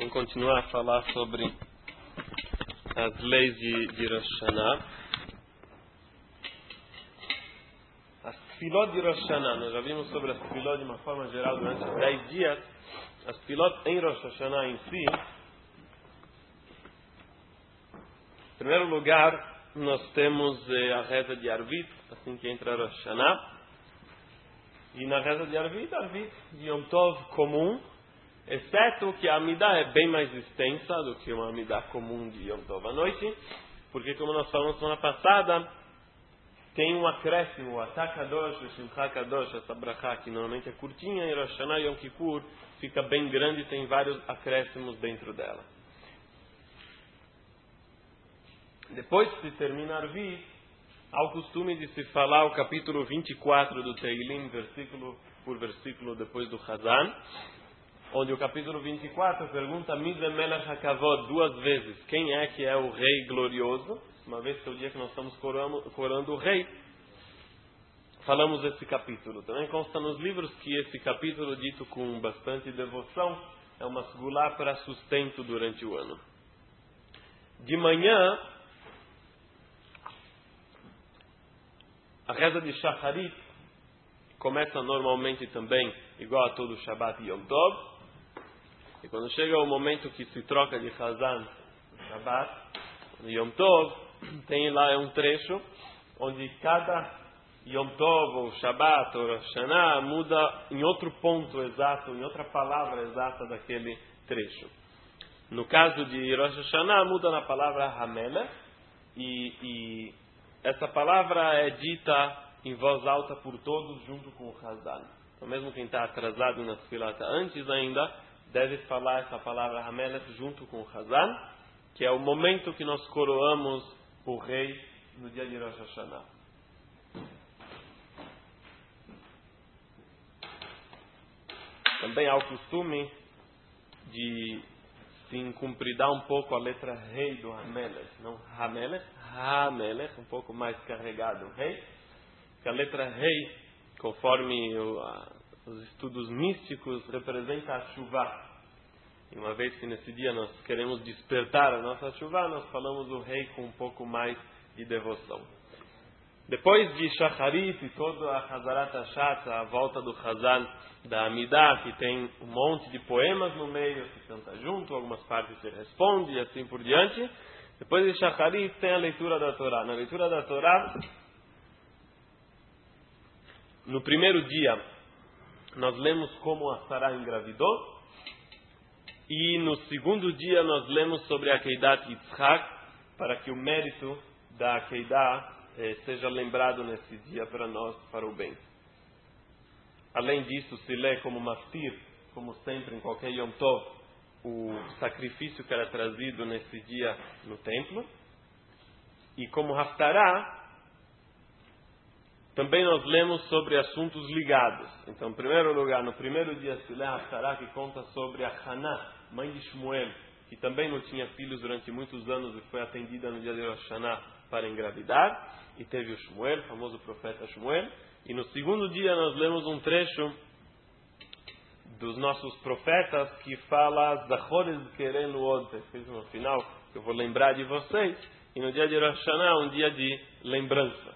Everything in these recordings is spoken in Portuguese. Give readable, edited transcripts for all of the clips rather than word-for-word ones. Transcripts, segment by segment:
Vamos continuar a falar sobre as leis de Rosh Hashanah. As tefilot de Rosh Hashanah, nós já vimos sobre as tefilot de uma forma geral durante os 10 dias. As tefilot em Rosh Hashanah em si. Em primeiro lugar, nós temos a reza de Arvit, assim que entra Rosh Hashanah. E na reza de Arvit de Yom Tov comum, exceto que a Amidah é bem mais extensa do que uma Amidah comum de Yom Tov à noite, porque como nós falamos semana passada, tem um acréscimo, o Atah Kadosh, o Simcha Kadosh, essa brachá que normalmente é curtinha, e Rosh Hashanah e Yom Kippur fica bem grande e tem vários acréscimos dentro dela. Depois que se termina Arvit, há o costume de se falar o capítulo 24 do Teilim, versículo por versículo depois do Chazan, onde o capítulo 24 pergunta Mid Melech HaKavod duas vezes, quem é que é o rei glorioso, uma vez que é o dia que nós estamos coroando o rei. Falamos desse capítulo. Também consta nos livros que esse capítulo, dito com bastante devoção, é uma segulá para sustento durante o ano. De manhã, a reza de Shacharit começa normalmente também igual a todo Shabbat e Yom Tov. E quando chega o momento que se troca de Chazan, Shabbat e Yom Tov, tem lá um trecho onde cada Yom Tov ou Shabbat ou Rosh Hashanah muda em outro ponto exato, em outra palavra exata daquele trecho. No caso de Rosh Hashanah muda na palavra Hamelech e essa palavra é dita em voz alta por todos junto com o Chazan. Então mesmo quem está atrasado na tefilata antes ainda deve falar essa palavra Hamelech junto com o Chazan, que é o momento que nós coroamos o rei no dia de Rosh Hashanah. Também há o costume de se incumpridar um pouco a letra rei do Hamelech, não Hamelech, Hamelech, um pouco mais carregado, rei, que a letra rei, conforme os estudos místicos, representa a Shuvah. E uma vez que nesse dia nós queremos despertar a nossa Shuvah, nós falamos o rei com um pouco mais de devoção. Depois de Shacharit e toda a Hazarat Hashat, a volta do Chazan da Amidah, que tem um monte de poemas no meio, se canta junto, algumas partes se responde e assim por diante. Depois de Shacharit tem a leitura da Torá. Na leitura da Torá, no primeiro dia, nós lemos como a Sará engravidou. E no segundo dia nós lemos sobre a Keidat Yitzhak, para que o mérito da Keidah seja lembrado nesse dia para nós, para o bem. Além disso, se lê como maftir, como sempre em qualquer Yom Tov, o sacrifício que era trazido nesse dia no templo. E como Haftarah, também nós lemos sobre assuntos ligados. Então, em primeiro lugar, no primeiro dia se lê a Haftarah, que conta sobre a Haná, mãe de Shmuel, que também não tinha filhos durante muitos anos e foi atendida no dia de Rosh Hashanah para engravidar. E teve o Shmuel, o famoso profeta Shmuel. E no segundo dia nós lemos um trecho dos nossos profetas que fala Zachores querendo ontem. No final, eu vou lembrar de vocês. E no dia de Rosh Hashanah, um dia de lembrança.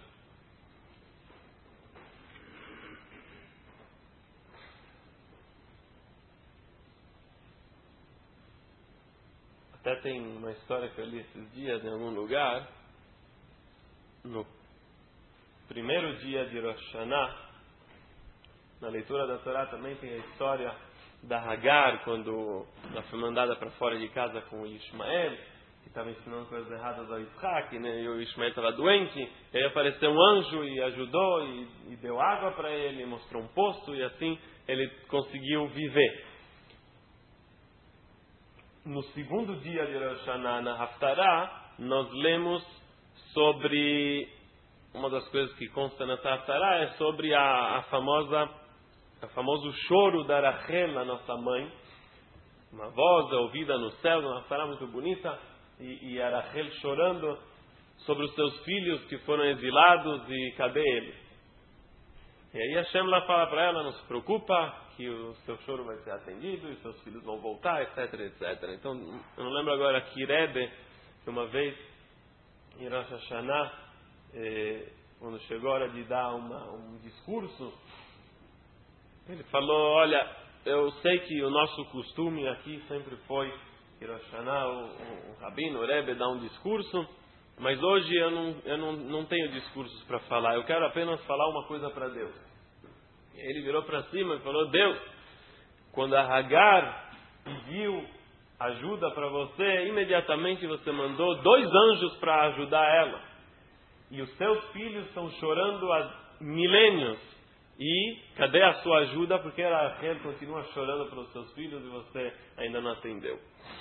Até tem uma história que eu li esses dias em algum lugar. No primeiro dia de Rosh Hashanah, na leitura da Torá também tem a história da Hagar, quando ela foi mandada para fora de casa com o Ishmael, que estava ensinando coisas erradas ao Yitzhak, né? E o Ishmael estava doente, e aí apareceu um anjo e ajudou, e deu água para ele, mostrou um poço, e assim ele conseguiu viver. No segundo dia de Rosh Hashanah, na Haftarah, nós lemos sobre, uma das coisas que consta nessa Haftarah é sobre o famoso choro da Rachel, a nossa mãe, uma voz ouvida no céu, uma Haftarah muito bonita, e a Rachel chorando sobre os seus filhos que foram exilados e cadê eles? E aí Hashem lá fala para ela, não se preocupa, que o seu choro vai ser atendido, e seus filhos vão voltar, etc, etc. Então, eu não lembro agora que Rebbe, que uma vez, em Rosh Hashanah, quando chegou a hora de dar um discurso, ele falou, olha, eu sei que o nosso costume aqui sempre foi, em Rosh Hashanah, o Rabino, o Rebbe, dá um discurso, mas hoje eu não tenho discursos para falar, eu quero apenas falar uma coisa para Deus. Ele virou para cima e falou, Deus, quando a Hagar pediu ajuda para você, imediatamente você mandou 2 anjos para ajudar ela. E os seus filhos estão chorando há milênios. E cadê a sua ajuda? Porque Rachel continua chorando pelos seus filhos e você ainda não atendeu.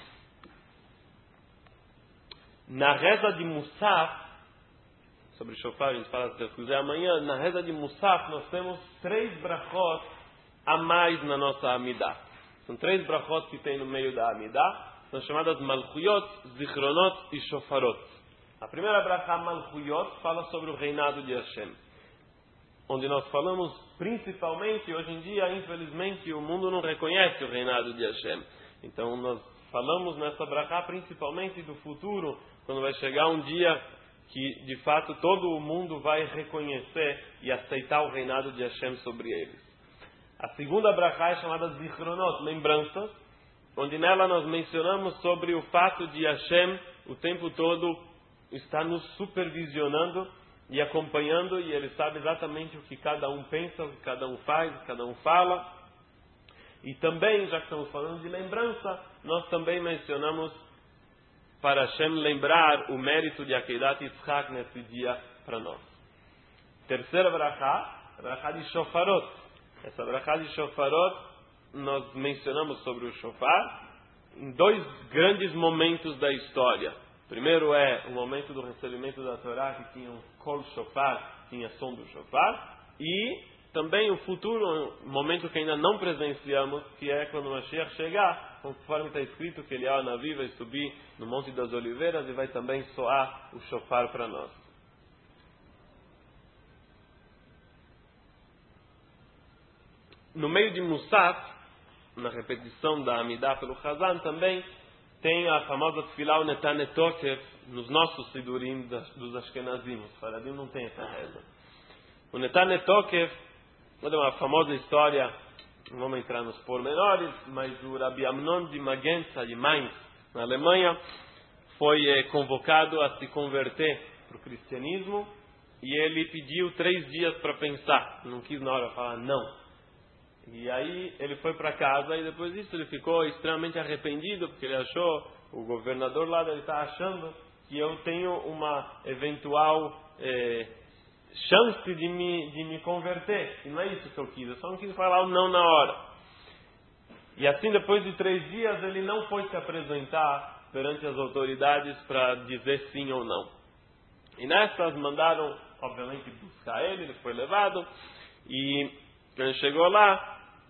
Na reza de Musaf, sobre Shofar, a gente fala se Deus quiser amanhã, na reza de Musaf nós temos 3 brachot a mais na nossa Amidah. São 3 brachot que tem no meio da Amidah, são chamadas Malchuyot, Zichronot e Shofarot. A primeira brachá, Malchuyot, fala sobre o reinado de Hashem, onde nós falamos principalmente, hoje em dia, infelizmente, o mundo não reconhece o reinado de Hashem. Então nós falamos nessa brachá principalmente do futuro, quando vai chegar um dia que de fato todo o mundo vai reconhecer e aceitar o reinado de Hashem sobre eles. A segunda brachá é chamada Zichronot, lembranças, onde nela nós mencionamos sobre o fato de Hashem o tempo todo estar nos supervisionando e acompanhando, e Ele sabe exatamente o que cada um pensa, o que cada um faz, o que cada um fala. E também, já que estamos falando de lembrança, nós também mencionamos para Hashem lembrar o mérito de Akedat Yitzhak nesse dia para nós. Terceira brachá, a brachá de Shofarot. Essa brachá de Shofarot, nós mencionamos sobre o Shofar em 2 grandes momentos da história. Primeiro é o momento do recebimento da Torá, que tinha um Kol Shofar, tinha som do Shofar, e também o futuro, momento que ainda não presenciamos, que é quando o Mashiach chegar, conforme está escrito que Eliyahu Navi vai subir no Monte das Oliveiras e vai também soar o Shofar para nós. No meio de Musaf, na repetição da Amidah pelo Chazan, também tem a famosa Tfilah Netaneh Tokef nos nossos Sidurim dos Ashkenazim. Os Faradim não tem essa reza. O Netaneh Tokef é uma famosa história, não vamos entrar nos pormenores, mas o Rabbi Amnon de Magenza, de Mainz, na Alemanha, foi convocado a se converter para o cristianismo e ele pediu 3 dias para pensar. Não quis na hora falar não. E aí ele foi para casa e depois disso ele ficou extremamente arrependido, porque ele achou, o governador lá ele está achando que eu tenho uma eventual chance de me converter. E não é isso que eu quis, eu só não quis falar o não na hora. E assim depois de 3 dias ele não foi se apresentar perante as autoridades para dizer sim ou não. E nessas mandaram, obviamente, buscar ele foi levado e quando ele chegou lá,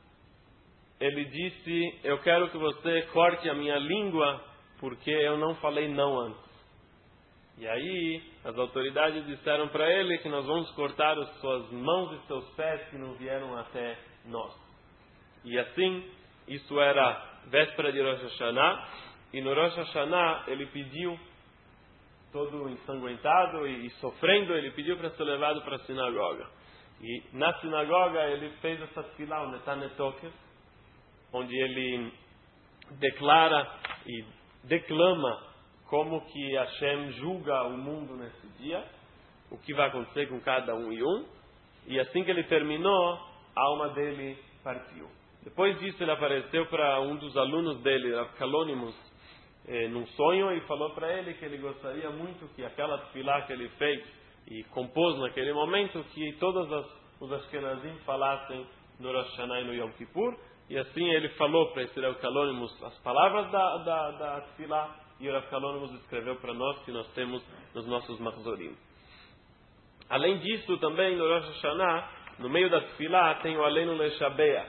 ele disse, eu quero que você corte a minha língua, porque eu não falei não antes. E aí, as autoridades disseram para ele que nós vamos cortar as suas mãos e seus pés que não vieram até nós. E assim, isso era véspera de Rosh Hashanah, e no Rosh Hashanah ele pediu, todo ensanguentado e sofrendo, ele pediu para ser levado para a sinagoga. E na sinagoga ele fez essa tefilá, o Netaneh Tokef, onde ele declara e declama como que Hashem julga o mundo nesse dia, o que vai acontecer com cada um e um, e assim que ele terminou, a alma dele partiu. Depois disso ele apareceu para um dos alunos dele, Rav Kalonimus, num sonho, e falou para ele que ele gostaria muito que aquela tefilá que ele fez e compôs naquele momento, que todos os Ashkenazim falassem no Rosh Hashanah e no Yom Kippur. E assim ele falou para esse Rav Kalonimus as palavras da tefilá, e o Rav Kalonimus escreveu para nós, que nós temos nos nossos Mahzorim. Além disso, também no Rosh Hashanah, no meio da tefilá, tem o Aleinu Leshabeach.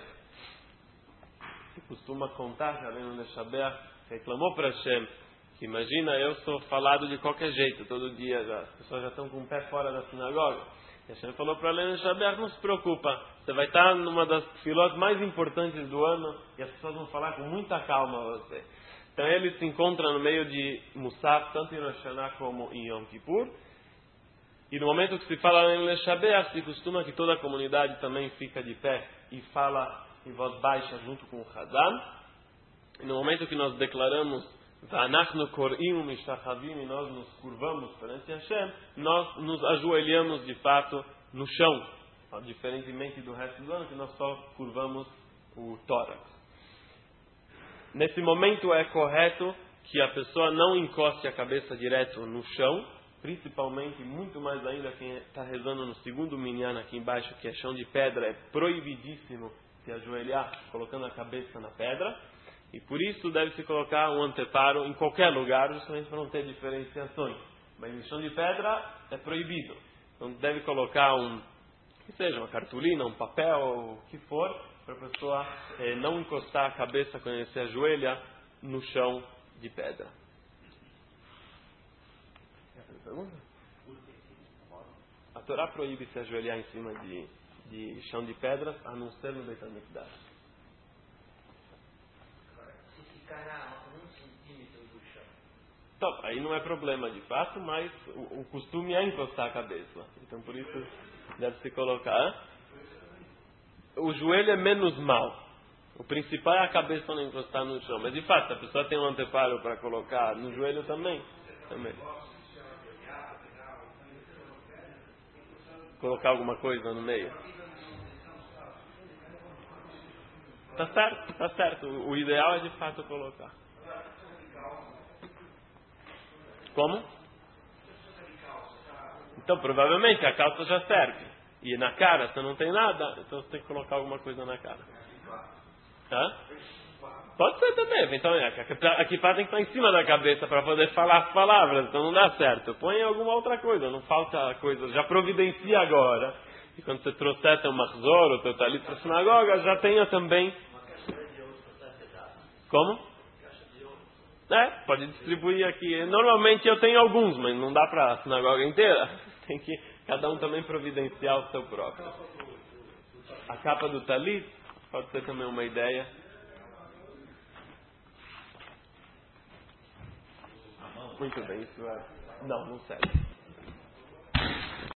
Que costuma contar que o Aleinu Leshabeach reclamou para Hashem, que imagina, eu sou falado de qualquer jeito, todo dia, as pessoas já estão com o pé fora da sinagoga. E Hashem falou para Leon Shabeach, não se preocupa, você vai estar numa das filotes mais importantes do ano e as pessoas vão falar com muita calma a você. Então ele se encontra no meio de Musaf, tanto em Rosh Hashanah como em Yom Kippur. E no momento que se fala Leon Shabeach, se costuma que toda a comunidade também fica de pé e fala em voz baixa junto com o Hazan. E no momento que nós declaramos V'anachnu kor'im mishtachavim, e nós nos curvamos perante Hashem, nós nos ajoelhamos de fato no chão, diferentemente do resto do ano que nós só curvamos o tórax. Nesse momento é correto que a pessoa não encoste a cabeça direto no chão, principalmente, muito mais ainda, quem está rezando no segundo minyan aqui embaixo, que é chão de pedra, é proibidíssimo se ajoelhar colocando a cabeça na pedra. E por isso deve-se colocar um anteparo em qualquer lugar, justamente para não ter diferenciações. Mas em chão de pedra é proibido. Então deve colocar que seja uma cartolina, um papel, o que for, para a pessoa não encostar a cabeça quando ele se ajoelha no chão de pedra. A Torá proíbe se ajoelhar em cima de chão de pedras, a não ser no Beit HaMikdash. Então, aí não é problema de fato, mas o costume é encostar a cabeça. Então por isso deve se colocar. O joelho é menos mal. O principal é a cabeça não encostar no chão. Mas de fato, a pessoa tem um anteparo para colocar no joelho também. Colocar alguma coisa no meio. Tá certo. O ideal é de fato colocar. Como? Então, provavelmente a calça já serve. E na cara você não tem nada, então você tem que colocar alguma coisa na cara. Hã? Pode ser também, eventualmente. A kippah tem que estar em cima da cabeça para poder falar as palavras, então não dá certo. Põe alguma outra coisa, não falta coisa. Já providencia agora. E quando você trouxer teu mahzor, o teu talit para a sinagoga, já tenha também. Como? Pode distribuir aqui. Normalmente eu tenho alguns, mas não dá para a sinagoga inteira. Tem que cada um também providenciar o seu próprio. A capa do talit pode ser também uma ideia. Muito bem, isso é. Não serve.